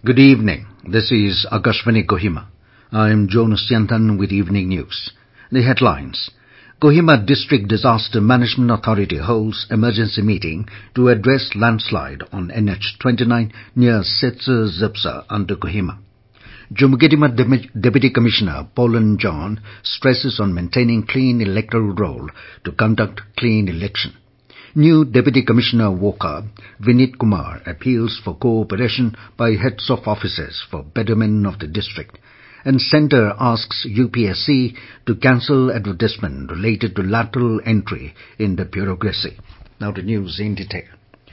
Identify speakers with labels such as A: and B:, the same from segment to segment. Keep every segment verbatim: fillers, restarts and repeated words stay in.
A: Good evening. This is Akashvani Kohima. I am Jonas Yantan with Evening News. The headlines. Kohima District Disaster Management Authority holds emergency meeting to address landslide on N H twenty-nine near Setsa Zipsa under Kohima. Jumagidima Deputy Commissioner Polan John stresses on maintaining clean electoral roll to conduct clean election. New Deputy Commissioner Walker, Vinit Kumar, appeals for cooperation by heads of offices for betterment of the district. And Centre asks U P S C to cancel advertisement related to lateral entry in the bureaucracy. Now the news in detail.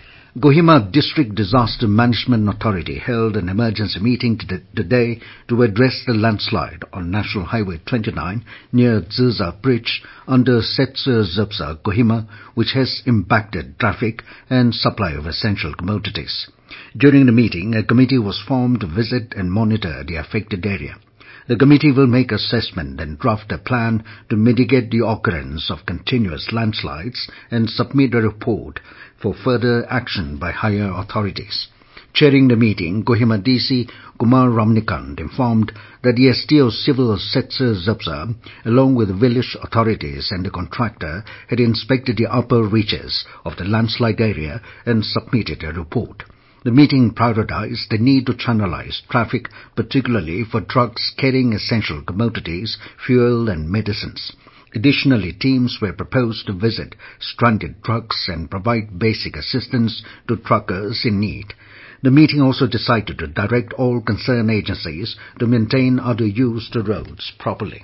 A: Kohima District Disaster Management Authority held an emergency meeting today to address the landslide on National Highway twenty-nine near Ziza Bridge under Setsa Zipsa, Kohima, which has impacted traffic and supply of essential commodities. During the meeting, a committee was formed to visit and monitor the affected area. The committee will make assessment and draft a plan to mitigate the occurrence of continuous landslides and submit a report for further action by higher authorities. Chairing the meeting, Kohima D C Kumar Ramnikant informed that the S T O Civil Setsa Zipsa, along with village authorities and the contractor, had inspected the upper reaches of the landslide area and submitted a report. The meeting prioritized the need to channelize traffic, particularly for trucks carrying essential commodities, fuel and medicines. Additionally, teams were proposed to visit stranded trucks and provide basic assistance to truckers in need. The meeting also decided to direct all concerned agencies to maintain other used roads properly.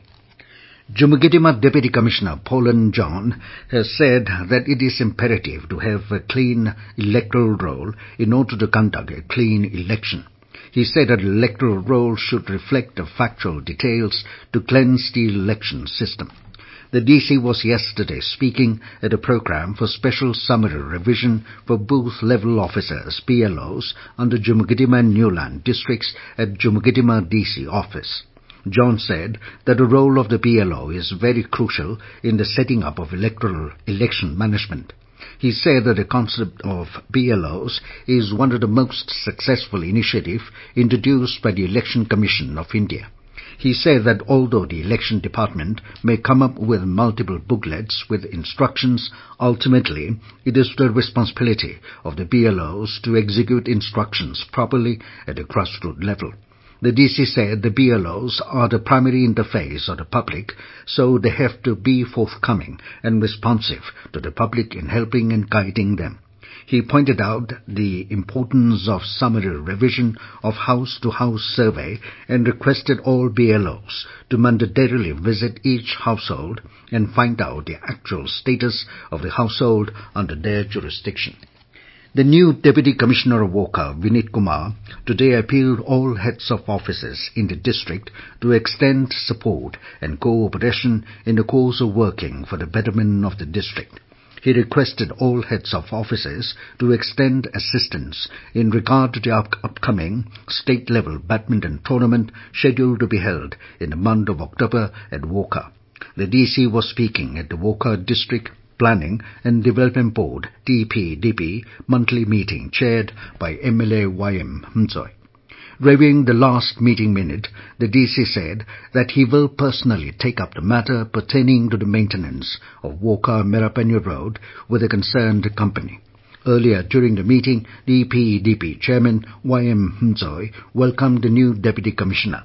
A: Jumagidima Deputy Commissioner Polan John has said that it is imperative to have a clean electoral roll in order to conduct a clean election. He said that the electoral roll should reflect the factual details to cleanse the election system. The D C was yesterday speaking at a program for special summary revision for booth-level officers, B L Os, under Jumagidima and Newland districts at Jumagidima D C office. John said that the role of the B L O is very crucial in the setting up of electoral election management. He said that the concept of B L Os is one of the most successful initiatives introduced by the Election Commission of India. He said that although the election department may come up with multiple booklets with instructions, ultimately it is the responsibility of the B L Os to execute instructions properly at a grassroots level. The D C said the B L Os are the primary interface of the public, so they have to be forthcoming and responsive to the public in helping and guiding them. He pointed out the importance of summary revision of house-to-house survey and requested all B L Os to mandatorily visit each household and find out the actual status of the household under their jurisdiction. The new Deputy Commissioner Walker, Vinit Kumar, today appealed all heads of offices in the district to extend support and cooperation in the course of working for the betterment of the district. He requested all heads of offices to extend assistance in regard to the up- upcoming state-level badminton tournament scheduled to be held in the month of October at Walker. The D C was speaking at the Walker District Planning and Development Board D P D P monthly meeting chaired by M L A Y M Mzoy. Reviewing the last meeting minute, the D C said that he will personally take up the matter pertaining to the maintenance of Walker-Merapenya Road with a concerned company. Earlier during the meeting, D P D P Chairman Y M Mzoy welcomed the new Deputy Commissioner.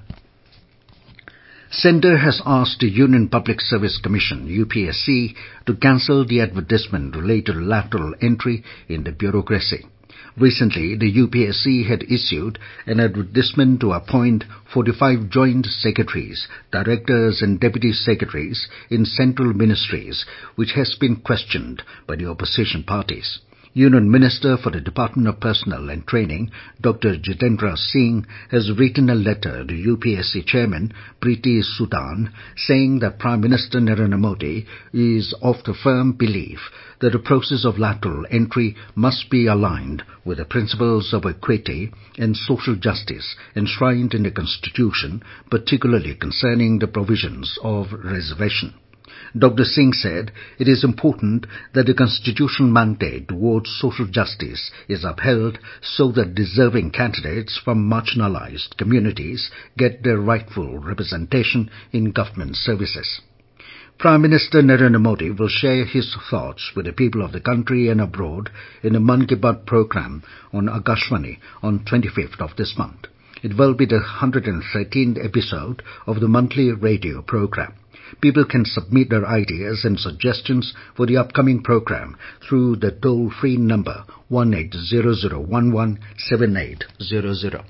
A: Centre has asked the Union Public Service Commission, U P S C, to cancel the advertisement related to lateral entry in the bureaucracy. Recently, the U P S C had issued an advertisement to appoint forty-five joint secretaries, directors and deputy secretaries in central ministries, which has been questioned by the opposition parties. Union Minister for the Department of Personnel and Training, Doctor Jitendra Singh, has written a letter to U P S C Chairman Preeti Sudhan saying that Prime Minister Narendra Modi is of the firm belief that the process of lateral entry must be aligned with the principles of equity and social justice enshrined in the Constitution, particularly concerning the provisions of reservation. Doctor Singh said it is important that the constitutional mandate towards social justice is upheld so that deserving candidates from marginalized communities get their rightful representation in government services. Prime Minister Narendra Modi will share his thoughts with the people of the country and abroad in a Mann Ki Baat program on Akashvani on twenty-fifth of this month. It will be the one hundred thirteenth episode of the monthly radio program. People can submit their ideas and suggestions for the upcoming program through the toll-free number one eight zero zero one one seven eight zero zero.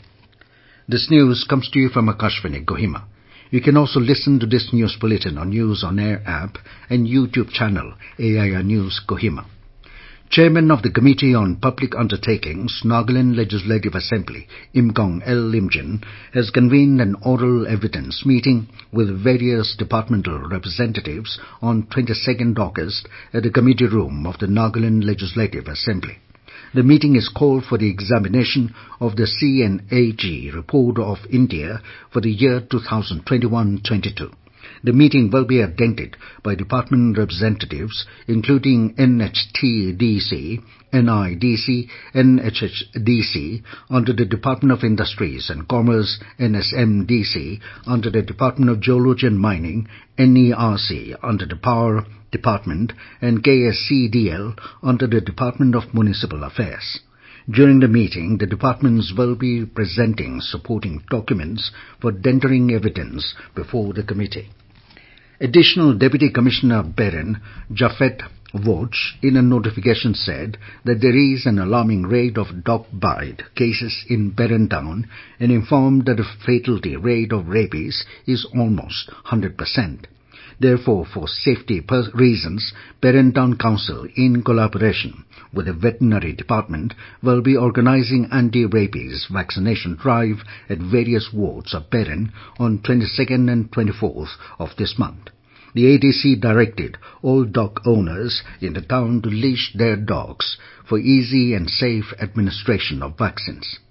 A: This news comes to you from Akashvani, Kohima. You can also listen to this news bulletin on News On Air app and YouTube channel A I R News Kohima. Chairman of the Committee on Public Undertakings, Nagaland Legislative Assembly, Imkong L. Limjin, has convened an oral evidence meeting with various departmental representatives on twenty-second August at the committee room of the Nagaland Legislative Assembly. The meeting is called for the examination of the C N A G report of India for the year twenty twenty-one twenty-two. The meeting will be attended by department representatives including N H T D C, N I D C, N H H D C under the Department of Industries and Commerce, N S M D C under the Department of Geology and Mining, N E R C under the Power Department, and K S C D L under the Department of Municipal Affairs. During the meeting, the departments will be presenting supporting documents for tendering evidence before the committee. Additional Deputy Commissioner Beren, Jafet Voch, in a notification said that there is an alarming rate of dog bite cases in Beren Town and informed that the fatality rate of rabies is almost one hundred percent. Therefore, for safety reasons, Beren Town Council, in collaboration with the veterinary department, will be organizing anti-rabies vaccination drive at various wards of Beren on twenty-second and twenty-fourth of this month. The A D C directed all dog owners in the town to leash their dogs for easy and safe administration of vaccines.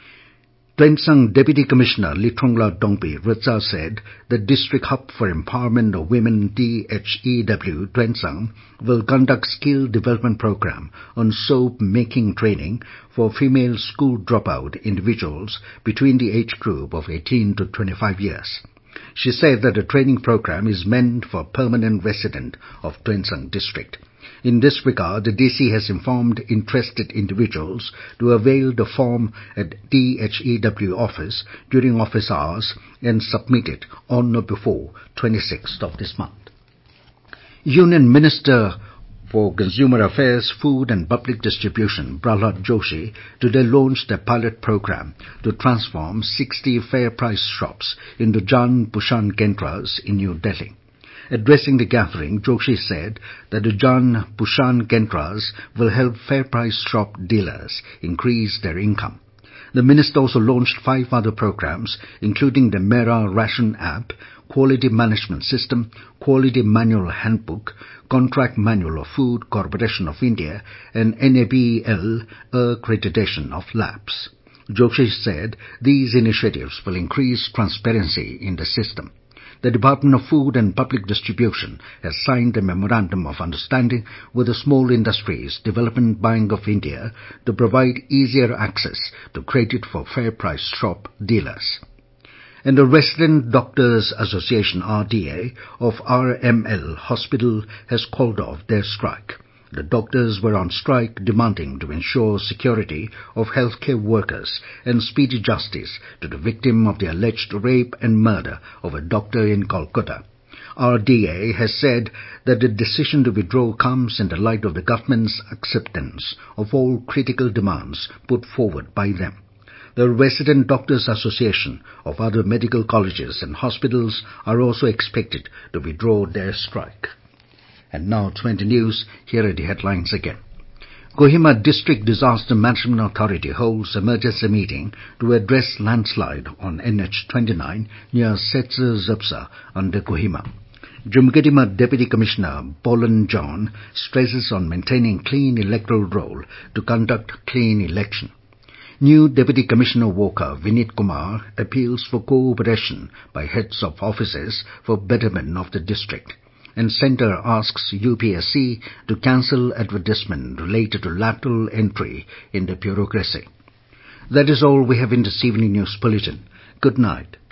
A: Tuensang Deputy Commissioner Litongla Dongpi Ritza said the District Hub for Empowerment of Women D H E W Tuensang will conduct skill development program on soap making training for female school dropout individuals between the age group of eighteen to twenty-five years. She said that the training program is meant for permanent resident of Tuensang District. In this regard, the D C has informed interested individuals to avail the form at D H E W office during office hours and submit it on or before twenty-sixth of this month. Union Minister for Consumer Affairs, Food and Public Distribution, Prahlad Joshi, today launched a pilot program to transform sixty fair price shops into Jan Pushan Kendras in New Delhi. Addressing the gathering, Joshi said that the Jan Pushan Kendras will help fair price shop dealers increase their income. The minister also launched five other programs, including the Mera Ration app, Quality Management System, Quality Manual Handbook, Contract Manual of Food Corporation of India, and N A B L accreditation of labs. Joshi said these initiatives will increase transparency in the system. The Department of Food and Public Distribution has signed a Memorandum of Understanding with the Small Industries Development Bank of India to provide easier access to credit for fair price shop dealers. And the Resident Doctors Association R D A of R M L Hospital has called off their strike. The doctors were on strike demanding to ensure security of healthcare workers and speedy justice to the victim of the alleged rape and murder of a doctor in Kolkata. R D A has said that the decision to withdraw comes in the light of the government's acceptance of all critical demands put forward by them. The Resident Doctors Association of other medical colleges and hospitals are also expected to withdraw their strike. And now twenty news, here are the headlines again. Kohima District Disaster Management Authority holds emergency meeting to address landslide on N H twenty-nine near Setsa Zepsa under Kohima. Jumkedima Deputy Commissioner Bolan John stresses on maintaining clean electoral roll to conduct clean election. New Deputy Commissioner Walker Vinit Kumar appeals for cooperation by heads of offices for betterment of the district. and Centre asks U P S C to cancel advertisement related to lateral entry in the bureaucracy. That is all we have in this evening news bulletin. Good night.